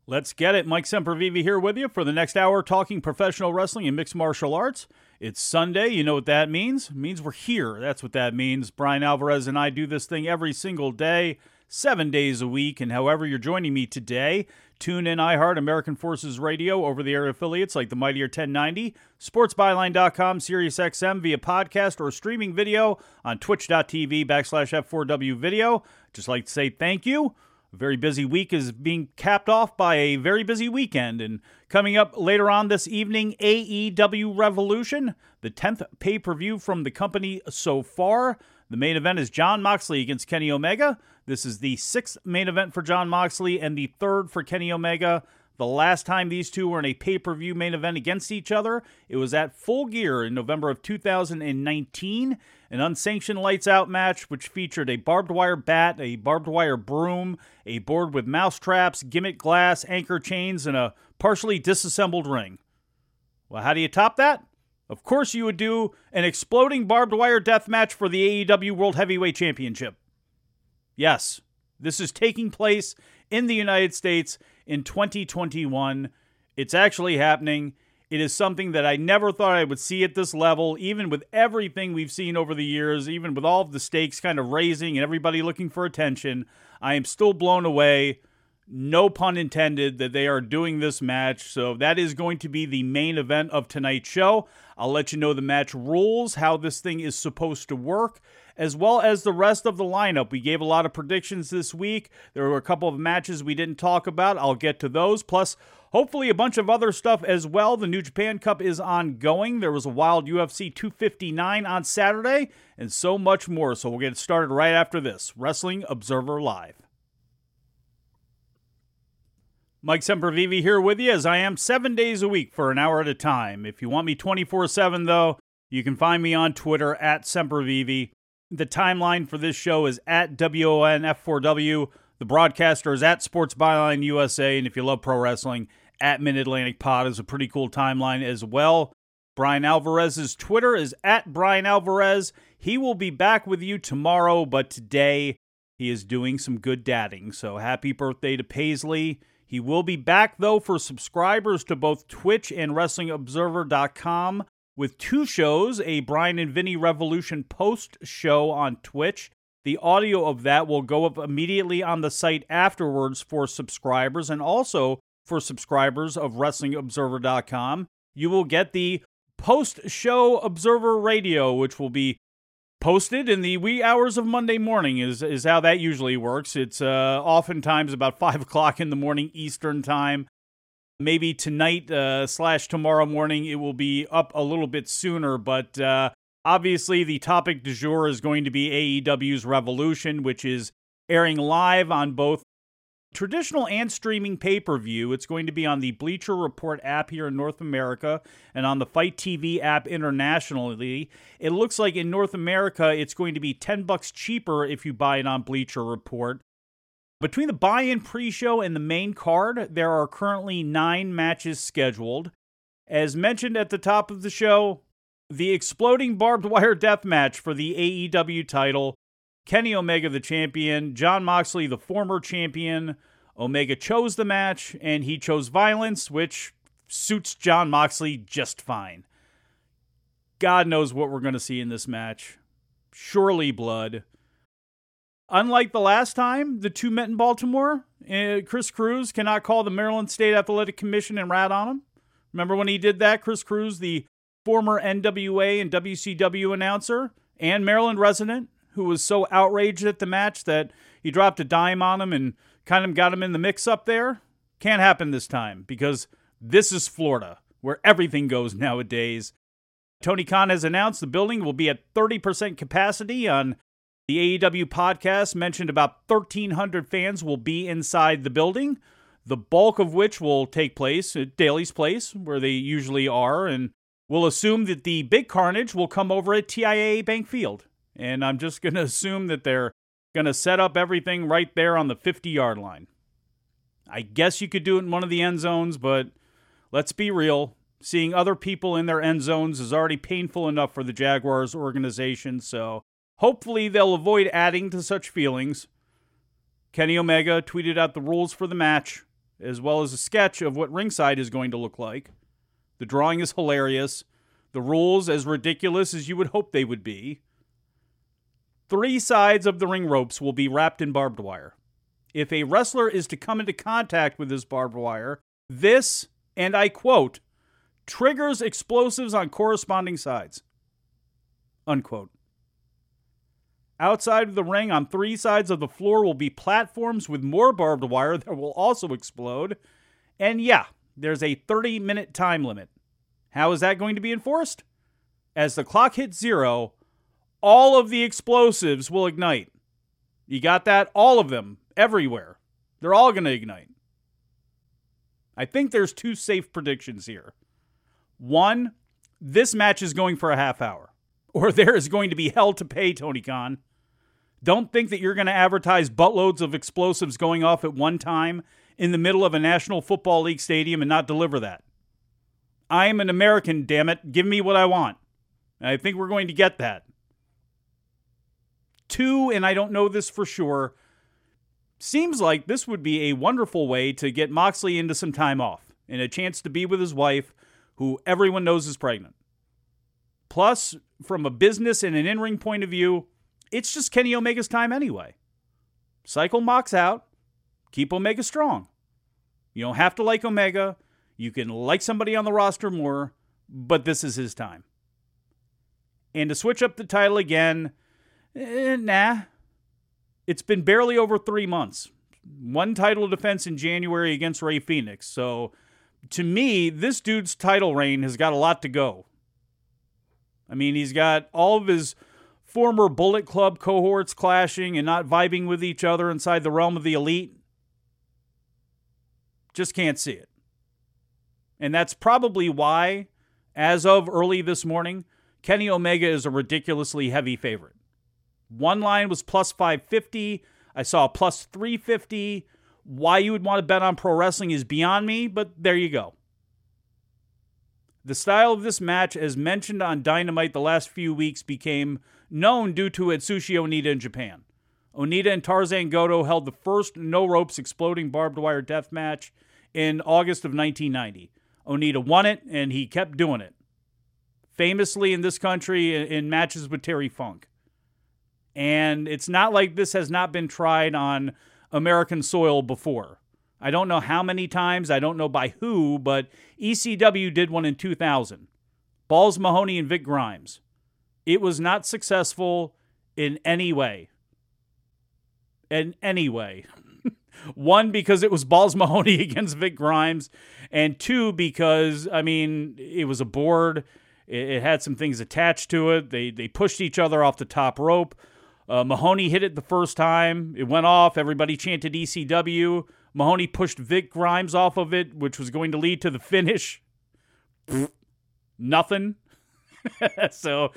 Let's get it. Mike Sempervive here with you for the next hour talking professional wrestling and mixed martial arts. It's Sunday. You know what that means? It means we're here. That's what that means. Brian Alvarez and I do this thing every single day, 7 days a week. And however you're joining me today, tune in iHeart, American Forces Radio, over-the-air affiliates like the Mightier 1090, SportsByline.com, SiriusXM via podcast or streaming video on twitch.tv/F4W video. Just like to say thank you. A very busy week is being capped off by a very busy weekend. And coming up later on this evening, AEW Revolution, the 10th pay-per-view from the company so far. The main event is Jon Moxley against Kenny Omega. This is the 6th main event for Jon Moxley and the 3rd for Kenny Omega. The last time these two were in a pay-per-view main event against each other, it was at Full Gear in November of 2019, an unsanctioned lights-out match which featured a barbed wire bat, a barbed wire broom, a board with mouse traps, gimmick glass, anchor chains, and a partially disassembled ring. Well, how do you top that? Of course you would do an exploding barbed wire death match for the AEW World Heavyweight Championship. Yes, this is taking place in the United States in 2021. It's actually happening. It is something that I never thought I would see at this level, even with everything we've seen over the years, even with all of the stakes kind of raising and everybody looking for attention. I am still blown away, no pun intended, that they are doing this match. So that is going to be the main event of tonight's show. I'll let you know the match rules, how this thing is supposed to work, as well as the rest of the lineup. We gave a lot of predictions this week. There were a couple of matches we didn't talk about. I'll get to those. Plus, hopefully a bunch of other stuff as well. The New Japan Cup is ongoing. There was a wild UFC 259 on Saturday, and so much more. So we'll get started right after this. Wrestling Observer Live. Mike Sempervive here with you, as I am 7 days a week for an hour at a time. If you want me 24/7, though, you can find me on Twitter at Sempervive. The timeline for this show is at WONF4W. The broadcaster is at Sports Byline USA. And if you love pro wrestling, at Mid-Atlantic Pod is a pretty cool timeline as well. Brian Alvarez's Twitter is at Brian Alvarez. He will be back with you tomorrow, but today he is doing some good dadding. So happy birthday to Paisley. He will be back, though, for subscribers to both Twitch and WrestlingObserver.com with 2 shows, a Brian and Vinny Revolution post show on Twitch. The audio of that will go up immediately on the site afterwards for subscribers, and also for subscribers of WrestlingObserver.com. You will get the post-show Observer Radio, which will be posted in the wee hours of Monday morning is how that usually works. It's oftentimes about 5 o'clock in the morning Eastern time. Maybe tonight / tomorrow morning it will be up a little bit sooner, but obviously the topic du jour is going to be AEW's Revolution, which is airing live on both traditional and streaming pay-per-view. It's going to be on the Bleacher Report app here in North America and on the Fight TV app internationally. It looks like in North America it's going to be $10 cheaper if you buy it on Bleacher Report. Between the buy-in pre-show and the main card, there are currently 9 matches scheduled. As mentioned at the top of the show, the exploding barbed wire death match for the AEW title. Kenny Omega, the champion. Jon Moxley, the former champion. Omega chose the match, and he chose violence, which suits Jon Moxley just fine. God knows what we're going to see in this match. Surely blood. Unlike the last time the two met in Baltimore, Chris Cruz cannot call the Maryland State Athletic Commission and rat on him. Remember when he did that? Chris Cruz, the former NWA and WCW announcer and Maryland resident, who was so outraged at the match that he dropped a dime on him and kind of got him in the mix up there. Can't happen this time, because this is Florida, where everything goes nowadays. Tony Khan has announced the building will be at 30% capacity. On the AEW podcast, mentioned about 1,300 fans will be inside the building, the bulk of which will take place at Daly's Place, where they usually are, and we'll assume that the big carnage will come over at TIAA Bank Field. And I'm just going to assume that they're going to set up everything right there on the 50-yard line. I guess you could do it in one of the end zones, but let's be real. Seeing other people in their end zones is already painful enough for the Jaguars organization, so hopefully they'll avoid adding to such feelings. Kenny Omega tweeted out the rules for the match. as well as a sketch of what ringside is going to look like. The drawing is hilarious. The rules as ridiculous as you would hope they would be. 3 sides of the ring ropes will be wrapped in barbed wire. If a wrestler is to come into contact with this barbed wire, this, and I quote, triggers explosives on corresponding sides. Unquote. Outside of the ring, on 3 sides of the floor, will be platforms with more barbed wire that will also explode. And yeah, there's a 30-minute time limit. How is that going to be enforced? As the clock hits 0, all of the explosives will ignite. You got that? All of them, everywhere. They're all going to ignite. I think there's 2 safe predictions here. 1, this match is going for a half hour. Or there is going to be hell to pay, Tony Khan. Don't think that you're going to advertise buttloads of explosives going off at one time in the middle of a National Football League stadium and not deliver that. I am an American, damn it. Give me what I want. And I think we're going to get that. 2, and I don't know this for sure, seems like this would be a wonderful way to get Moxley into some time off and a chance to be with his wife, who everyone knows is pregnant. Plus, from a business and an in-ring point of view, it's just Kenny Omega's time anyway. Cycle Mox out. Keep Omega strong. You don't have to like Omega. You can like somebody on the roster more, but this is his time. And to switch up the title again, nah. It's been barely over 3 months. 1 title defense in January against Rey Fenix. So, to me, this dude's title reign has got a lot to go. I mean, he's got all of his former Bullet Club cohorts clashing and not vibing with each other inside the realm of the elite. Just can't see it. And that's probably why, as of early this morning, Kenny Omega is a ridiculously heavy favorite. One line was plus 550. I saw plus 350. Why you would want to bet on pro wrestling is beyond me, but there you go. The style of this match, as mentioned on Dynamite the last few weeks, became known due to Atsushi Onita in Japan. Onita and Tarzan Goto held the first no-ropes exploding barbed wire death match in August of 1990. Onita won it, and he kept doing it. Famously in this country in matches with Terry Funk. And it's not like this has not been tried on American soil before. I don't know how many times, I don't know by who, but ECW did one in 2000. Balls Mahoney and Vic Grimes. It was not successful in any way. In any way. 1, because it was Balls Mahoney against Vic Grimes, and 2, because, I mean, it was a board. It had some things attached to it. They pushed each other off the top rope. Mahoney hit it the first time. It went off. Everybody chanted ECW. Mahoney pushed Vic Grimes off of it, which was going to lead to the finish. Nothing. So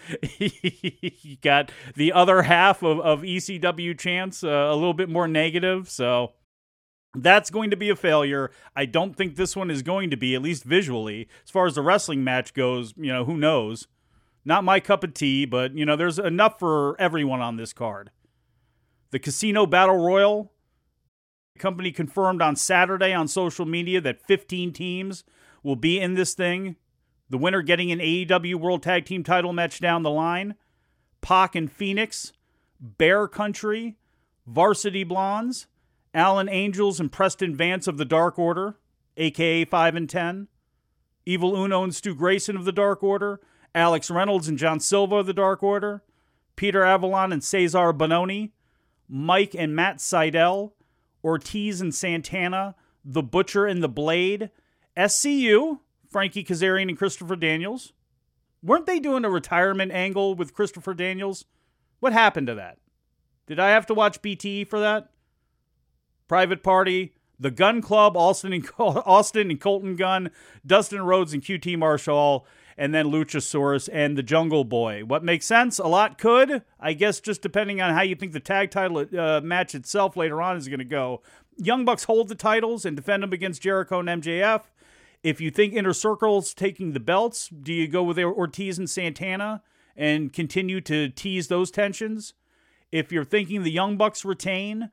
he got the other half of ECW chants a little bit more negative. So that's going to be a failure. I don't think this one is going to be, at least visually. As far as the wrestling match goes, who knows? Not my cup of tea, but, there's enough for everyone on this card. The Casino Battle Royal. The company confirmed on Saturday on social media that 15 teams will be in this thing. The winner getting an AEW World Tag Team title match down the line. Pac and Phoenix. Bear Country. Varsity Blondes. Alan Angels and Preston Vance of the Dark Order, a.k.a. 5 and 10. Evil Uno and Stu Grayson of the Dark Order. Alex Reynolds and John Silva of the Dark Order. Peter Avalon and Cesar Bononi. Mike and Matt Sydal. Ortiz and Santana. The Butcher and the Blade. SCU, Frankie Kazarian and Christopher Daniels. Weren't they doing a retirement angle with Christopher Daniels? What happened to that? Did I have to watch BTE for that? Private Party, The Gun Club, Austin and Colton Gunn, Dustin Rhodes and QT Marshall, and then Luchasaurus and the Jungle Boy. What makes sense? A lot could. I guess just depending on how you think the tag title match itself later on is going to go. Young Bucks hold the titles and defend them against Jericho and MJF. If you think Inner Circle's taking the belts, do you go with Ortiz and Santana and continue to tease those tensions? If you're thinking the Young Bucks retain,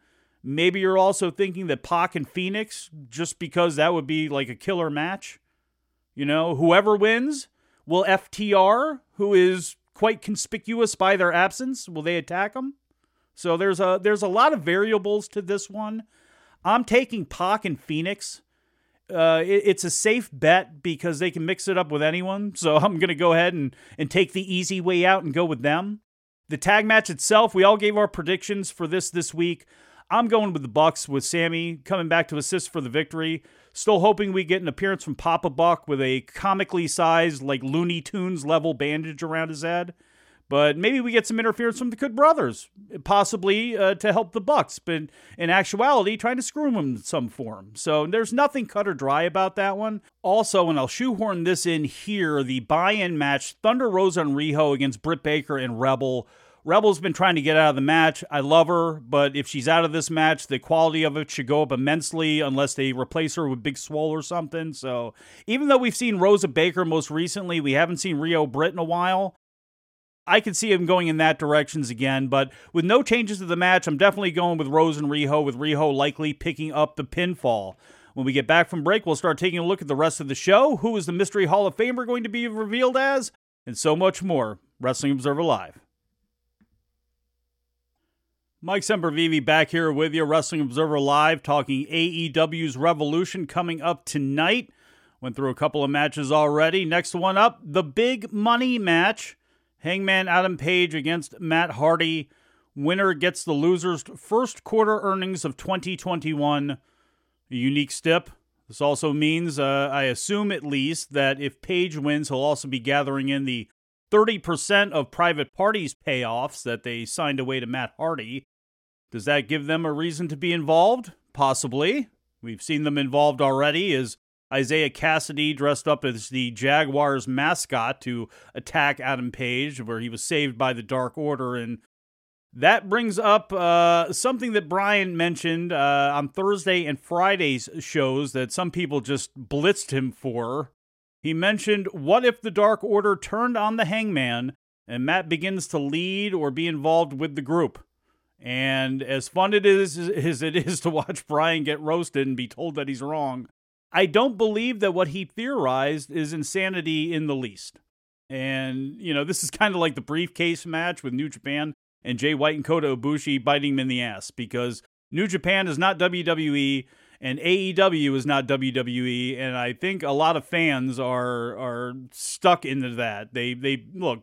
Maybe you're also thinking that Pac and Phoenix, just because that would be like a killer match. Whoever wins, will FTR, who is quite conspicuous by their absence, will they attack them? So there's a lot of variables to this one. I'm taking Pac and Phoenix. It's a safe bet because they can mix it up with anyone. So I'm going to go ahead and take the easy way out and go with them. The tag match itself, we all gave our predictions for this week. I'm going with the Bucks, with Sammy coming back to assist for the victory. Still hoping we get an appearance from Papa Buck with a comically sized, like Looney Tunes level bandage around his head. But maybe we get some interference from the Good Brothers, possibly to help the Bucks, but in actuality, trying to screw them in some form. So there's nothing cut or dry about that one. Also, and I'll shoehorn this in here, the buy-in match, Thunder Rosa and Riho against Britt Baker and Rebel. Rebel's been trying to get out of the match. I love her, but if she's out of this match, the quality of it should go up immensely unless they replace her with Big Swole or something. So even though we've seen Rosa Baker most recently, we haven't seen Riho Britt in a while. I could see him going in that directions again, but with no changes to the match, I'm definitely going with Rose and Riho, with Riho likely picking up the pinfall. When we get back from break, we'll start taking a look at the rest of the show. Who is the Mystery Hall of Famer going to be revealed as? And so much more. Wrestling Observer Live. Mike Sempervive back here with you, Wrestling Observer Live, talking AEW's Revolution coming up tonight. Went through a couple of matches already. Next one up, the big money match. Hangman Adam Page against Matt Hardy. Winner gets the loser's first quarter earnings of 2021. A unique stip. This also means, I assume at least, that if Page wins, he'll also be gathering in the 30% of Private Party's payoffs that they signed away to Matt Hardy. Does that give them a reason to be involved? Possibly. We've seen them involved already as Isaiah Cassidy dressed up as the Jaguars mascot to attack Adam Page, where he was saved by the Dark Order. And that brings up something that Brian mentioned on Thursday and Friday's shows that some people just blitzed him for. He mentioned, what if the Dark Order turned on the Hangman and Matt begins to lead or be involved with the group? And as fun as it is to watch Brian get roasted and be told that he's wrong, I don't believe that what he theorized is insanity in the least. And, this is kind of like the briefcase match with New Japan and Jay White and Kota Ibushi biting him in the ass, because New Japan is not WWE and AEW is not WWE, and I think a lot of fans are stuck into that. They look,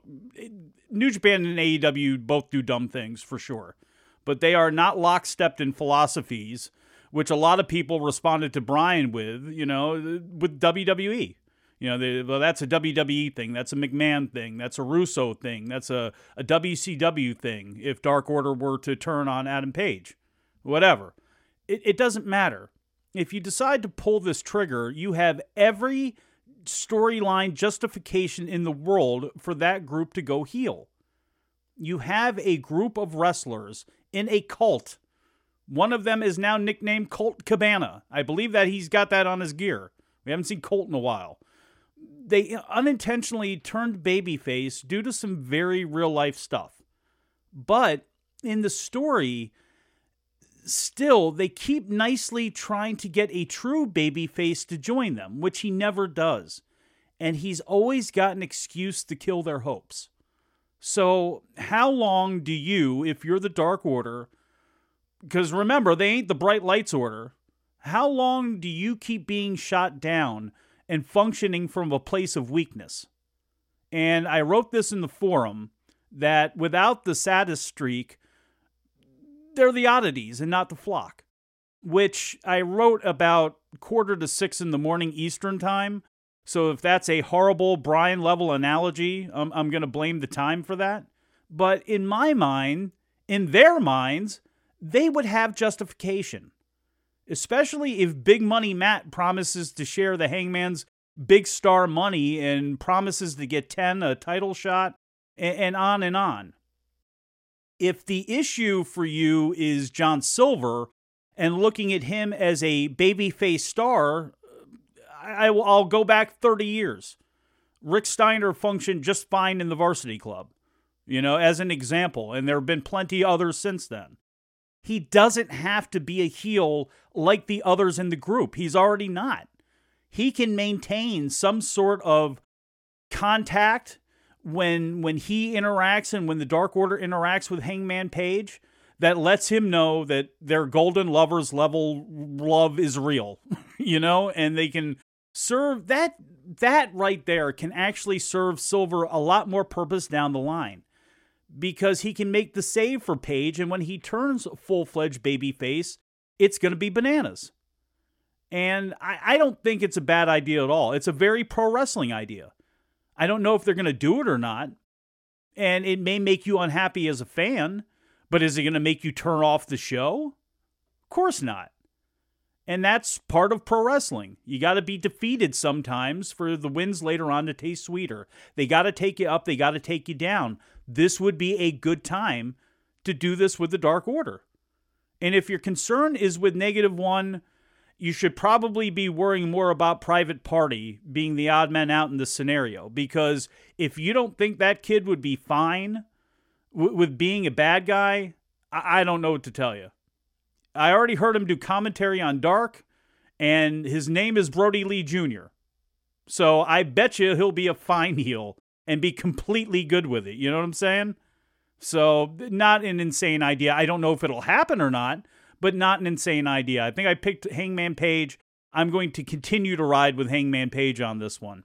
New Japan and AEW both do dumb things for sure, but they are not lockstepped in philosophies, which a lot of people responded to Brian with, with WWE. Well, that's a WWE thing. That's a McMahon thing. That's a Russo thing. That's a WCW thing if Dark Order were to turn on Adam Page. Whatever. It doesn't matter. If you decide to pull this trigger, you have every storyline justification in the world for that group to go heel. You have a group of wrestlers in a cult. One of them is now nicknamed Colt Cabana. I believe that he's got that on his gear. We haven't seen Colt in a while. They unintentionally turned babyface due to some very real-life stuff. But in the story, still, they keep nicely trying to get a true babyface to join them, which he never does. And he's always got an excuse to kill their hopes. So how long do you, if you're the Dark Order, because remember, they ain't the Bright Lights Order, how long do you keep being shot down and functioning from a place of weakness? And I wrote this in the forum, that without the saddest streak, they're the oddities and not the flock, which I wrote about 5:45 in the morning Eastern time. So if that's a horrible Brian-level analogy, I'm going to blame the time for that. But in my mind, in their minds, they would have justification. Especially if Big Money Matt promises to share the Hangman's big star money and promises to get 10 a title shot, and on and on. If the issue for you is John Silver and looking at him as a babyface star, I'll go back 30 years. Rick Steiner functioned just fine in the Varsity Club, as an example, and there have been plenty others since then. He doesn't have to be a heel like the others in the group. He's already not. He can maintain some sort of contact when he interacts and when the Dark Order interacts with Hangman Page that lets him know that their golden lovers level love is real, and they can serve that right there can actually serve Silver a lot more purpose down the line, because he can make the save for Page, and when he turns full-fledged babyface, it's going to be bananas. And I don't think it's a bad idea at all. It's a very pro wrestling idea. I don't know if they're going to do it or not, and it may make you unhappy as a fan, but is it going to make you turn off the show? Of course not. And that's part of pro wrestling. You got to be defeated sometimes for the wins later on to taste sweeter. They got to take you up. They got to take you down. This would be a good time to do this with the Dark Order. And if your concern is with -1, you should probably be worrying more about Private Party being the odd man out in this scenario. Because if you don't think that kid would be fine with being a bad guy, I don't know what to tell you. I already heard him do commentary on Dark, and his name is Brody Lee Jr. So I bet you he'll be a fine heel and be completely good with it. You know what I'm saying? So not an insane idea. I don't know if it'll happen or not, but not an insane idea. I think I picked Hangman Page. I'm going to continue to ride with Hangman Page on this one.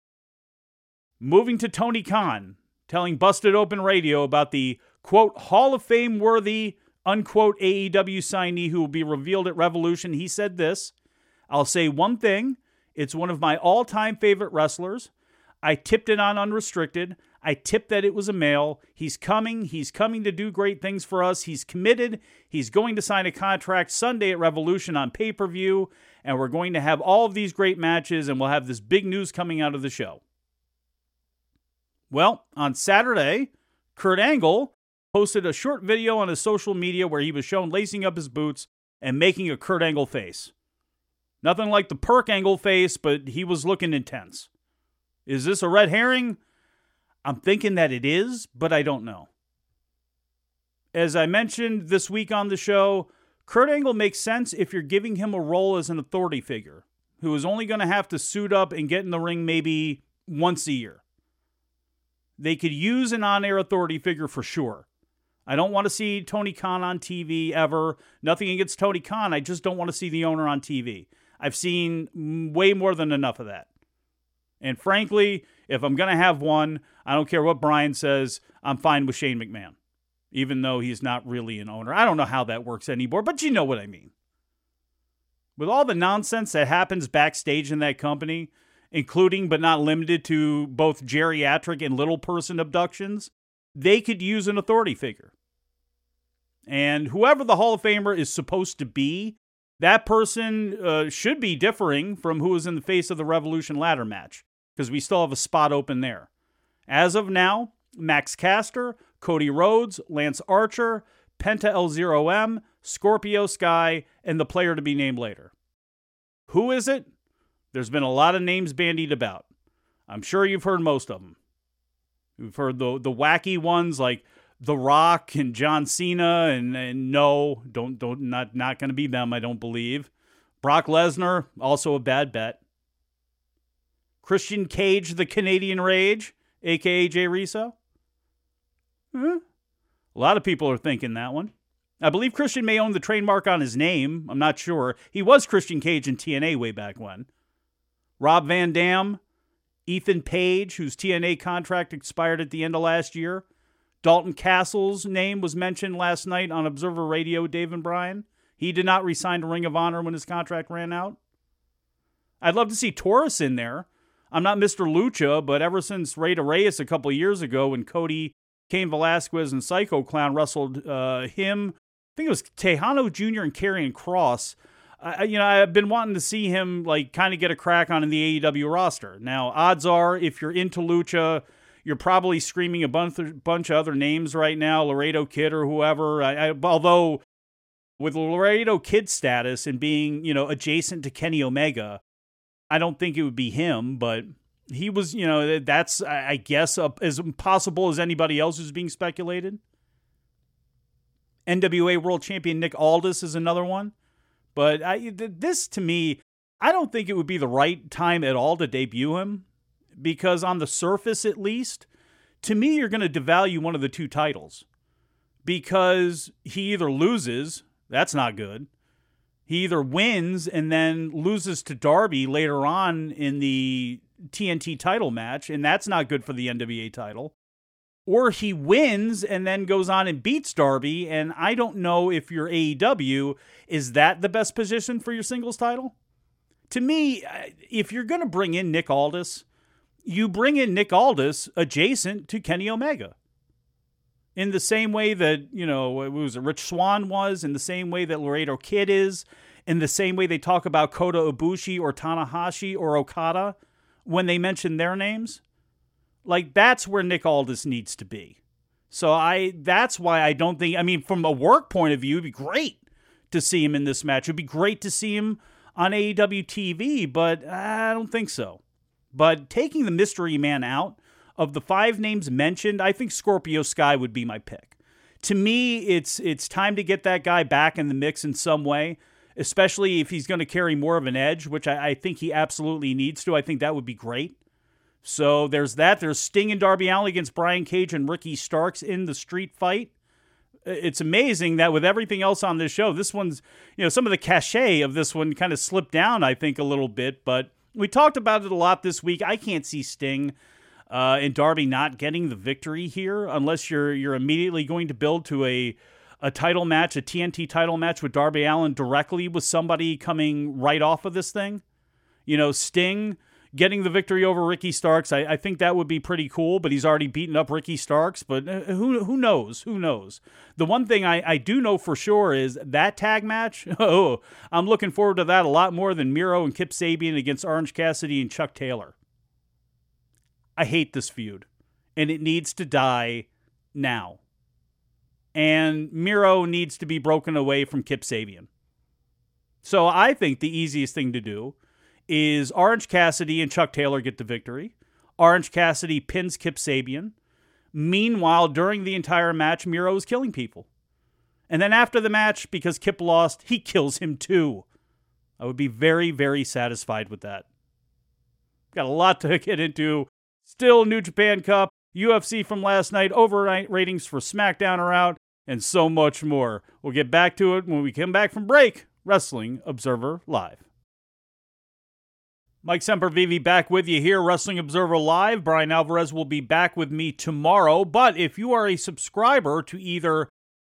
Moving to Tony Khan, telling Busted Open Radio about the, quote, Hall of Fame worthy, unquote, AEW signee who will be revealed at Revolution. He said this: I'll say one thing. It's one of my all-time favorite wrestlers. I tipped it on Unrestricted. I tipped that it was a male. He's coming. He's coming to do great things for us. He's committed. He's going to sign a contract Sunday at Revolution on pay-per-view, and we're going to have all of these great matches, and we'll have this big news coming out of the show. Well, on Saturday, Kurt Angle posted a short video on his social media where he was shown lacing up his boots and making a Kurt Angle face. Nothing like the Perk Angle face, but he was looking intense. Is this a red herring? I'm thinking that it is, but I don't know. As I mentioned this week on the show, Kurt Angle makes sense if you're giving him a role as an authority figure who is only going to have to suit up and get in the ring maybe once a year. They could use an on-air authority figure for sure. I don't want to see Tony Khan on TV ever. Nothing against Tony Khan. I just don't want to see the owner on TV. I've seen way more than enough of that. And frankly, if I'm going to have one, I don't care what Brian says, I'm fine with Shane McMahon, even though he's not really an owner. I don't know how that works anymore, but you know what I mean. With all the nonsense that happens backstage in that company, including but not limited to both geriatric and little person abductions, they could use an authority figure. And whoever the Hall of Famer is supposed to be, that person should be differing from who was in the face of the Revolution ladder match, because we still have a spot open there. As of now, Max Caster, Cody Rhodes, Lance Archer, Penta L0M, Scorpio Sky, and the player to be named later. Who is it? There's been a lot of names bandied about. I'm sure you've heard most of them. You've heard the wacky ones like The Rock and John Cena, and no, not going to be them, I don't believe. Brock Lesnar, also a bad bet. Christian Cage, the Canadian Rage, a.k.a. Jay Reso. A lot of people are thinking that one. I believe Christian may own the trademark on his name. I'm not sure. He was Christian Cage in TNA way back when. Rob Van Dam, Ethan Page, whose TNA contract expired at the end of last year. Dalton Castle's name was mentioned last night on Observer Radio, Dave and Brian. He did not resign to Ring of Honor when his contract ran out. I'd love to see Taurus in there. I'm not Mr. Lucha, but ever since Rey de Reyes a couple years ago when Cody, Cain Velasquez, and Psycho Clown wrestled him, I think it was Tejano Jr. and Karrion Kross, I've been wanting to see him kind of get a crack on in the AEW roster. Now, odds are, if you're into Lucha, you're probably screaming a bunch of other names right now, Laredo Kid or whoever. Although, with Laredo Kid status and being, adjacent to Kenny Omega, I don't think it would be him, but he was, that's, I guess, as possible as anybody else who's being speculated. NWA World Champion Nick Aldis is another one. But this, to me, I don't think it would be the right time at all to debut him. Because on the surface, at least, to me, you're going to devalue one of the two titles. Because he either loses, that's not good. He either wins and then loses to Darby later on in the TNT title match, and that's not good for the NWA title. Or he wins and then goes on and beats Darby, and I don't know if you're AEW, is that the best position for your singles title? To me, if you're going to bring in Nick Aldis, you bring in Nick Aldis adjacent to Kenny Omega. In the same way that, Rich Swann was, in the same way that Laredo Kid is, in the same way they talk about Kota Ibushi or Tanahashi or Okada when they mention their names. Like, that's where Nick Aldis needs to be. So that's why I don't think, from a work point of view, it'd be great to see him in this match. It'd be great to see him on AEW TV, but I don't think so. But taking the mystery man out, of the 5 names mentioned, I think Scorpio Sky would be my pick. To me, it's time to get that guy back in the mix in some way, especially if he's going to carry more of an edge, which I think he absolutely needs to. I think that would be great. So there's that. There's Sting and Darby Allin against Brian Cage and Ricky Starks in the street fight. It's amazing that with everything else on this show, this one's, some of the cachet of this one kind of slipped down, I think, a little bit. But we talked about it a lot this week. I can't see Sting and Darby not getting the victory here unless you're immediately going to build to a title match, a TNT title match with Darby Allin directly with somebody coming right off of this thing. Sting getting the victory over Ricky Starks, I think that would be pretty cool, but he's already beaten up Ricky Starks, but who knows? Who knows? The one thing I do know for sure is that tag match, I'm looking forward to that a lot more than Miro and Kip Sabian against Orange Cassidy and Chuck Taylor. I hate this feud, and it needs to die now. And Miro needs to be broken away from Kip Sabian. So I think the easiest thing to do is Orange Cassidy and Chuck Taylor get the victory. Orange Cassidy pins Kip Sabian. Meanwhile, during the entire match, Miro is killing people. And then after the match, because Kip lost, he kills him too. I would be very, very satisfied with that. Got a lot to get into. Still New Japan Cup, UFC from last night, overnight ratings for SmackDown are out, and so much more. We'll get back to it when we come back from break. Wrestling Observer Live. Mike Sempervive back with you here, Wrestling Observer Live. Brian Alvarez will be back with me tomorrow, but if you are a subscriber to either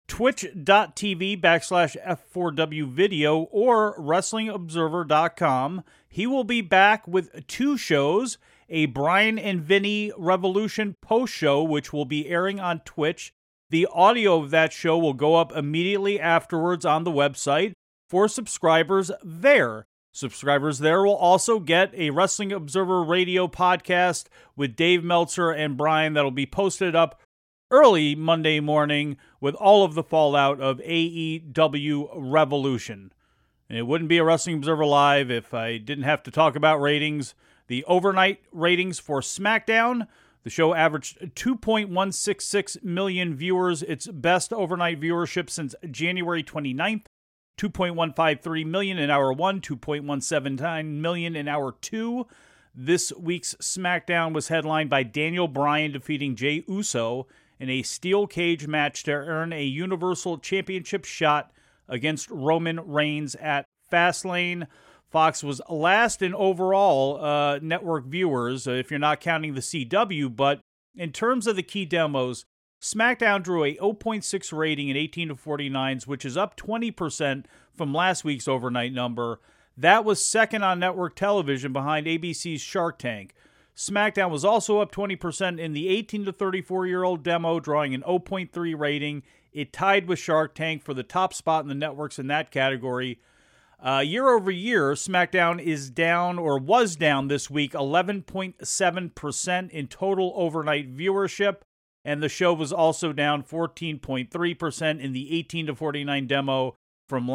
twitch.tv/F4W video or WrestlingObserver.com, he will be back with 2 shows, a Brian and Vinny Revolution post show, which will be airing on Twitch. The audio of that show will go up immediately afterwards on the website for subscribers there. Subscribers there will also get a Wrestling Observer radio podcast with Dave Meltzer and Brian that'll be posted up early Monday morning with all of the fallout of AEW Revolution. And it wouldn't be a Wrestling Observer Live if I didn't have to talk about ratings. The overnight ratings for SmackDown, the show averaged 2.166 million viewers, its best overnight viewership since January 29th. 2.153 million in hour 1, 2.179 million in hour 2. This week's SmackDown was headlined by Daniel Bryan defeating Jey Uso in a steel cage match to earn a Universal Championship shot against Roman Reigns at Fastlane. Fox was last in overall network viewers, if you're not counting the CW, but in terms of the key demos, SmackDown drew a 0.6 rating in 18 to 49s, which is up 20% from last week's overnight number. That was second on network television behind ABC's Shark Tank. SmackDown was also up 20% in the 18 to 34-year-old demo, drawing an 0.3 rating. It tied with Shark Tank for the top spot in the networks in that category. Year over year, SmackDown is down, or was down this week, 11.7% in total overnight viewership, and the show was also down 14.3% in the 18 to 49 demo from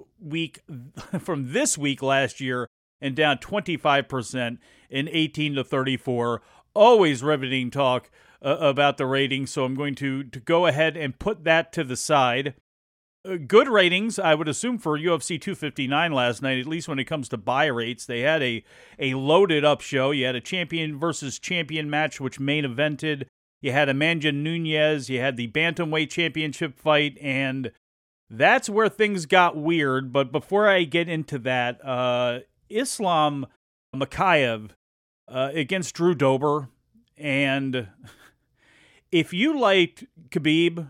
this week last year, and down 25% in 18 to 34. Always riveting talk about the ratings, so I'm going to go ahead and put that to the side. Good ratings, I would assume, for UFC 259 last night, at least when it comes to buy rates. They had a loaded up show. You had a champion versus champion match, which main evented. You had Amanda Nunes. You had the Bantamweight Championship fight, and that's where things got weird. But before I get into that, Islam Makhachev against Drew Dober. And if you liked Habib,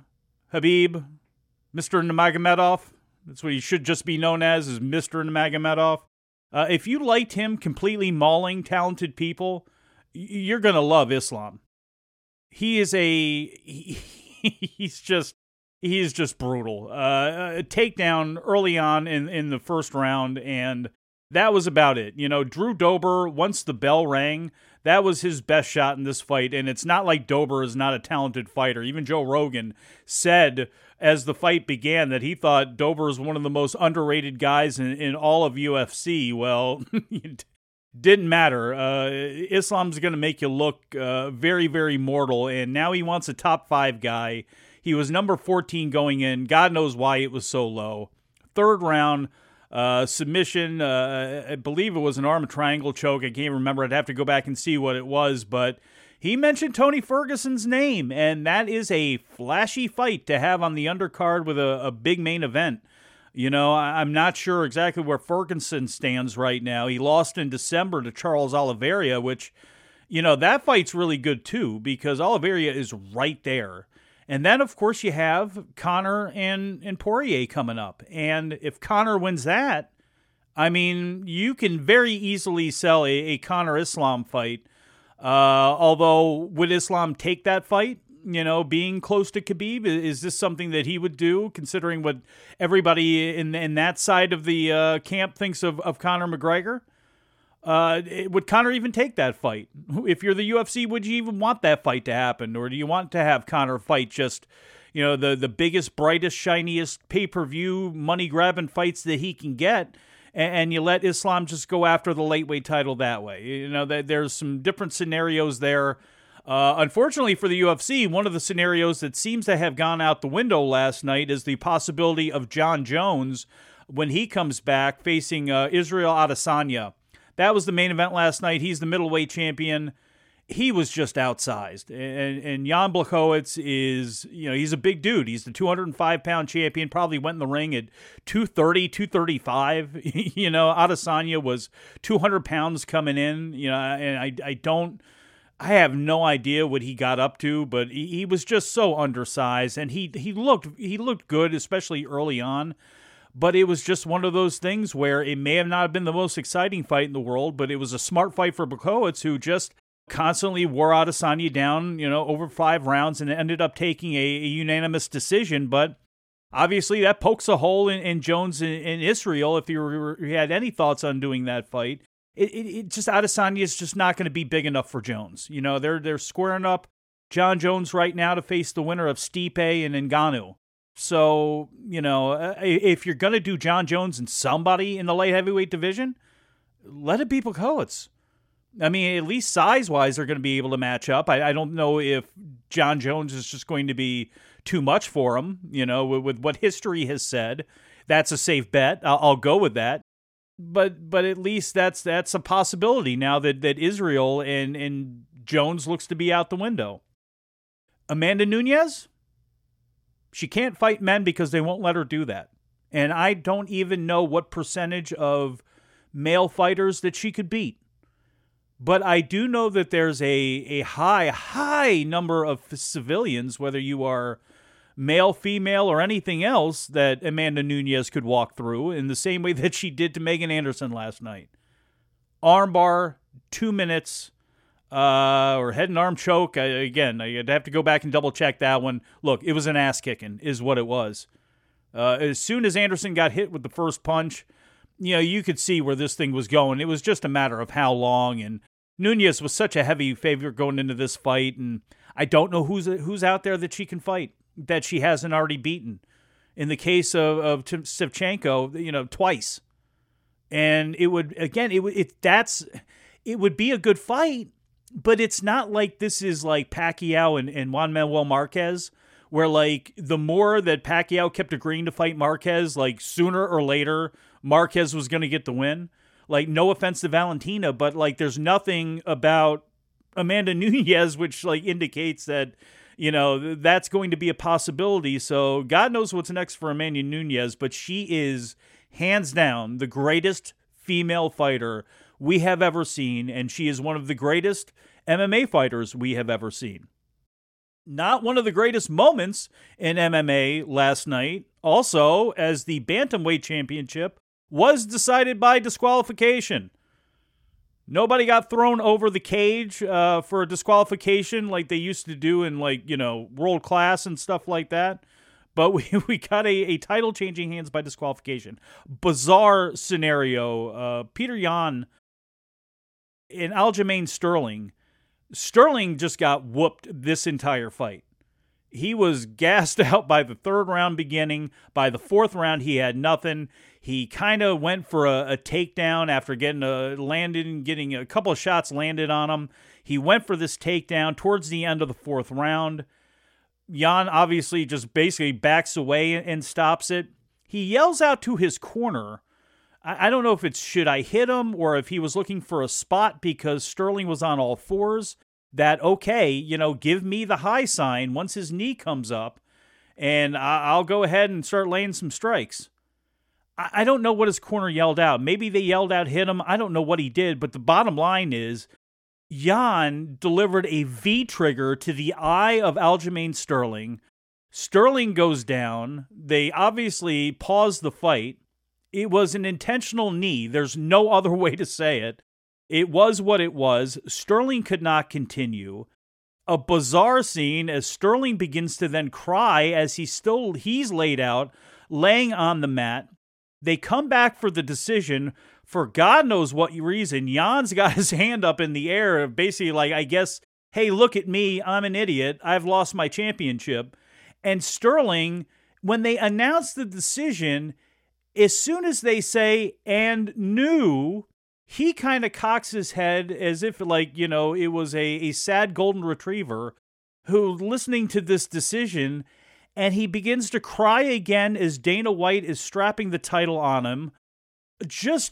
Mr. Nurmagomedov, that's what he should just be known as is Mr. Nurmagomedov. If you liked him completely mauling talented people, you're going to love Islam. He is he's just brutal. A takedown early on in the first round, and that was about it. You know, Drew Dober, once the bell rang, that was his best shot in this fight, and it's not like Dober is not a talented fighter. Even Joe Rogan said as the fight began that he thought Dober is one of the most underrated guys in all of UFC. Well, it didn't matter. Islam's going to make you look very, very mortal, and now he wants a top 5 guy. He was number 14 going in. God knows why it was so low. Third round, submission, I believe it was an arm triangle choke. I can't remember. I'd have to go back and see what it was, but he mentioned Tony Ferguson's name, and that is a flashy fight to have on the undercard with a big main event. You know, I'm not sure exactly where Ferguson stands right now. He lost in December to Charles Oliveira, which, you know, that fight's really good too, because Oliveira is right there. And then, of course, you have Conor and Poirier coming up. And if Conor wins that, I mean, you can very easily sell a Conor-Islam fight. Although, would Islam take that fight? You know, being close to Khabib, is this something that he would do, considering what everybody in that side of the camp thinks of Conor McGregor? Would Conor even take that fight? If you're the UFC, would you even want that fight to happen? Or do you want to have Conor fight just, you know, the biggest, brightest, shiniest pay-per-view, money-grabbing fights that he can get, and you let Islam just go after the lightweight title that way? You know, there's some different scenarios there. Unfortunately for the UFC, one of the scenarios that seems to have gone out the window last night is the possibility of Jon Jones, when he comes back, facing Israel Adesanya. That was the main event last night. He's the middleweight champion. He was just outsized. And Jan Blachowicz is, you know, he's a big dude. He's the 205-pound champion, probably went in the ring at 230, 235. You know, Adesanya was 200 pounds coming in, you know, and I have no idea what he got up to, but he was just so undersized, and he looked good, especially early on. But it was just one of those things where it may have not been the most exciting fight in the world, but it was a smart fight for Blachowicz, who just constantly wore Adesanya down, you know, over 5 rounds, and ended up taking a unanimous decision. But obviously that pokes a hole in Jones and Israel. If you had any thoughts on doing that fight, it just, Adesanya is just not going to be big enough for Jones. You know, they're squaring up Jon Jones right now to face the winner of Stipe and Ngannou. So, you know, if you're going to do Jon Jones and somebody in the light heavyweight division, let it be Blachowicz. I mean, at least size-wise, they're going to be able to match up. I don't know if Jon Jones is just going to be too much for him, you know, with what history has said. That's a safe bet. I'll go with that. But at least that's a possibility now that Israel and Jones looks to be out the window. Amanda Nunes? She can't fight men because they won't let her do that. And I don't even know what percentage of male fighters that she could beat. But I do know that there's a high number of civilians, whether you are male, female, or anything else, that Amanda Nunes could walk through in the same way that she did to Megan Anderson last night. Armbar, 2 minutes, or head and arm choke. Again, I'd have to go back and double check that one. Look, it was an ass kicking is what it was. As soon as Anderson got hit with the first punch, you know, you could see where this thing was going. It was just a matter of how long, and Nunes was such a heavy favorite going into this fight, and I don't know who's out there that she can fight that she hasn't already beaten. In the case of Shevchenko, you know, twice. And it would be a good fight. But it's not like this is like Pacquiao and Juan Manuel Marquez, where like the more that Pacquiao kept agreeing to fight Marquez, like sooner or later, Marquez was going to get the win. Like, no offense to Valentina, but like there's nothing about Amanda Nunes which like indicates that, you know, that's going to be a possibility. So God knows what's next for Amanda Nunes, but she is hands down the greatest female fighter we have ever seen, and she is one of the greatest MMA fighters we have ever seen. Not one of the greatest moments in MMA last night, also, as the Bantamweight Championship was decided by disqualification. Nobody got thrown over the cage for a disqualification like they used to do in, like, you know, World Class and stuff like that. But we got a title changing hands by disqualification. Bizarre scenario. Peter Yan and Aljamain Sterling. Sterling just got whooped this entire fight. He was gassed out by the third round beginning. By the fourth round, he had nothing. He kind of went for a takedown after getting a couple of shots landed on him. He went for this takedown towards the end of the fourth round. Yan obviously just basically backs away and stops it. He yells out to his corner. I don't know if it's should I hit him or if he was looking for a spot because Sterling was on all fours. That, okay, you know, give me the high sign once his knee comes up, and I'll go ahead and start laying some strikes. I don't know what his corner yelled out. Maybe they yelled out, hit him. I don't know what he did, but the bottom line is Yan delivered a V-trigger to the eye of Aljamain Sterling. Sterling goes down. They obviously paused the fight. It was an intentional knee. There's no other way to say it. It was what it was. Sterling could not continue. A bizarre scene as Sterling begins to then cry as he's laid out, laying on the mat. They come back for the decision. For God knows what reason, Jan's got his hand up in the air, basically like, I guess, hey, look at me, I'm an idiot, I've lost my championship. And Sterling, when they announce the decision, as soon as they say, and knew, he kind of cocks his head as if, like, you know, it was a sad golden retriever who, listening to this decision, and he begins to cry again as Dana White is strapping the title on him. Just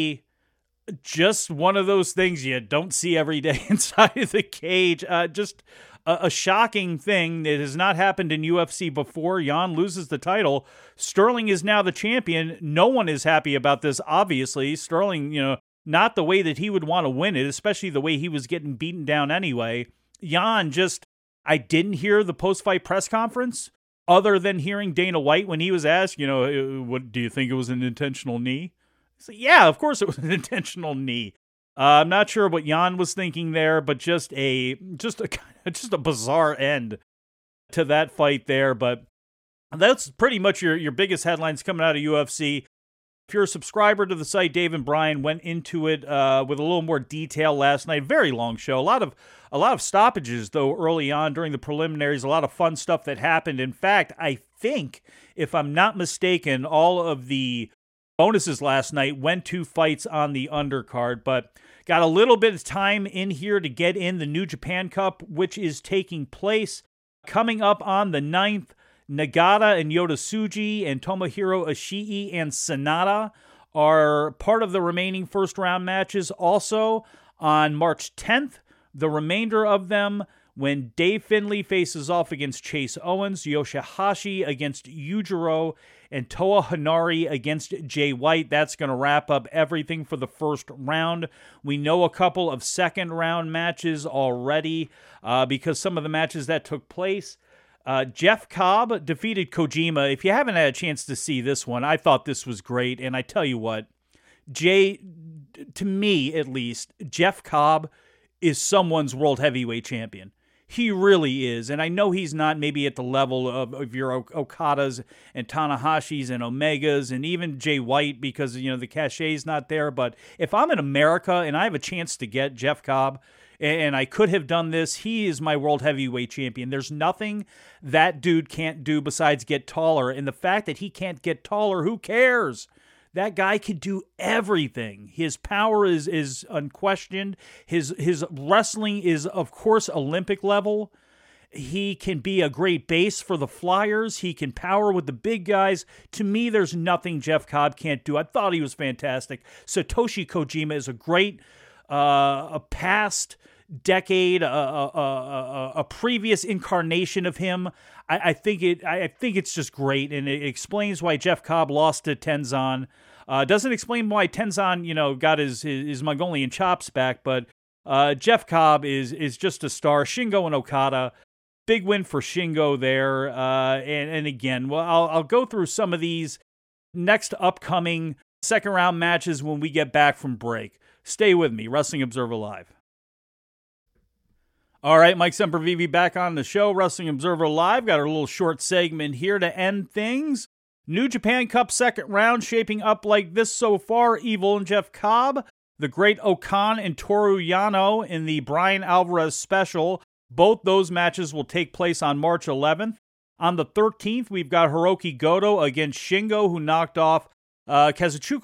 one of those things you don't see every day inside of the cage. Just a shocking thing that has not happened in UFC before. Yan loses the title. Sterling is now the champion. No one is happy about this, obviously. Sterling, you know, not the way that he would want to win it, especially the way he was getting beaten down anyway. Yan I didn't hear the post-fight press conference other than hearing Dana White when he was asked, you know, what do you think it was an intentional knee? He said, yeah, of course it was an intentional knee. I'm not sure what Yan was thinking there, but just a bizarre end to that fight there. But that's pretty much your biggest headlines coming out of UFC. If you're a subscriber to the site, Dave and Brian went into it with a little more detail last night. Very long show. A lot of stoppages, though, early on during the preliminaries. A lot of fun stuff that happened. In fact, I think, if I'm not mistaken, all of the bonuses last night went to fights on the undercard. But got a little bit of time in here to get in the New Japan Cup, which is taking place coming up on the 9th. Nagata and Yota Tsuji and Tomohiro Ishii and Sanada are part of the remaining first-round matches. Also, on March 10th, the remainder of them, when Dave Finlay faces off against Chase Owens, Yoshihashi against Yujiro, and Toa Hanari against Jay White. That's going to wrap up everything for the first round. We know a couple of second-round matches already because some of the matches that took place. Jeff Cobb defeated Kojima. If you haven't had a chance to see this one, I thought this was great. And I tell you what, to me at least, Jeff Cobb is someone's world heavyweight champion. He really is. And I know he's not maybe at the level of your Okadas and Tanahashis and Omegas and even Jay White because, you know, the cachet's not there. But if I'm in America and I have a chance to get Jeff Cobb, and I could have done this, he is my world heavyweight champion. There's nothing that dude can't do besides get taller. And the fact that he can't get taller, who cares? That guy can do everything. His power is unquestioned. His wrestling is, of course, Olympic level. He can be a great base for the Flyers. He can power with the big guys. To me, there's nothing Jeff Cobb can't do. I thought he was fantastic. Satoshi Kojima is a great a past decade, a previous incarnation of him. I think it's just great, and it explains why Jeff Cobb lost to Tenzan. Doesn't explain why Tenzan, got his Mongolian chops back, but Jeff Cobb is just a star. Shingo and Okada, big win for Shingo there. And again, well, I'll go through some of these next upcoming second round matches when we get back from break. Stay with me, Wrestling Observer Live. All right, Mike Sempervive back on the show, Wrestling Observer Live. Got a little short segment here to end things. New Japan Cup second round shaping up like this so far. Evil and Jeff Cobb, the Great Okan and Toru Yano in the Brian Alvarez special. Both those matches will take place on March 11th. On the 13th, we've got Hiroki Goto against Shingo, who knocked off Kazuchika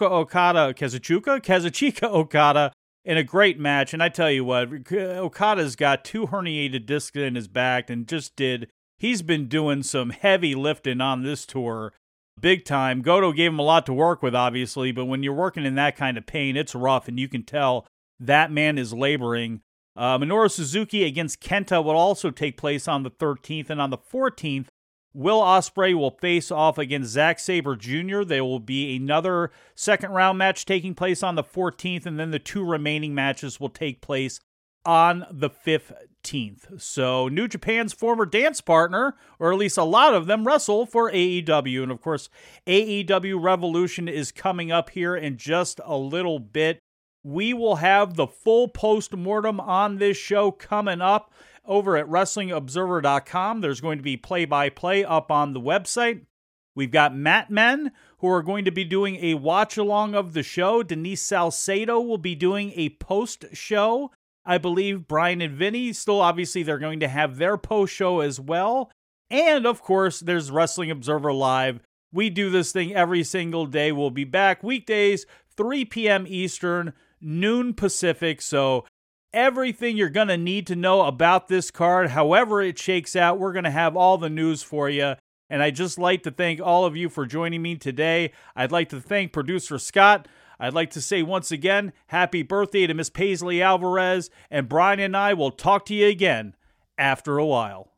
Okada in a great match. And I tell you what, Okada's got 2 herniated discs in his back and he's been doing some heavy lifting on this tour. Big time. Goto gave him a lot to work with, obviously, but when you're working in that kind of pain, it's rough, and you can tell that man is laboring. Minoru Suzuki against Kenta will also take place on the 13th, and on the 14th, Will Ospreay will face off against Zack Sabre Jr. There will be another second-round match taking place on the 14th, and then the 2 remaining matches will take place on the 15th. So New Japan's former dance partner, or at least a lot of them, wrestle for AEW. And of course, AEW Revolution is coming up here in just a little bit. We will have the full post-mortem on this show coming up over at WrestlingObserver.com. There's going to be play-by-play up on the website. We've got Mat Men, who are going to be doing a watch-along of the show. Denise Salcedo will be doing a post-show. I believe Brian and Vinny, still obviously they're going to have their post-show as well. And, of course, there's Wrestling Observer Live. We do this thing every single day. We'll be back weekdays, 3 p.m. Eastern, noon Pacific. So everything you're going to need to know about this card, however it shakes out, we're going to have all the news for you. And I'd just like to thank all of you for joining me today. I'd like to thank producer Scott. I'd like to say once again, happy birthday to Miss Paisley Alvarez, and Brian and I will talk to you again after a while.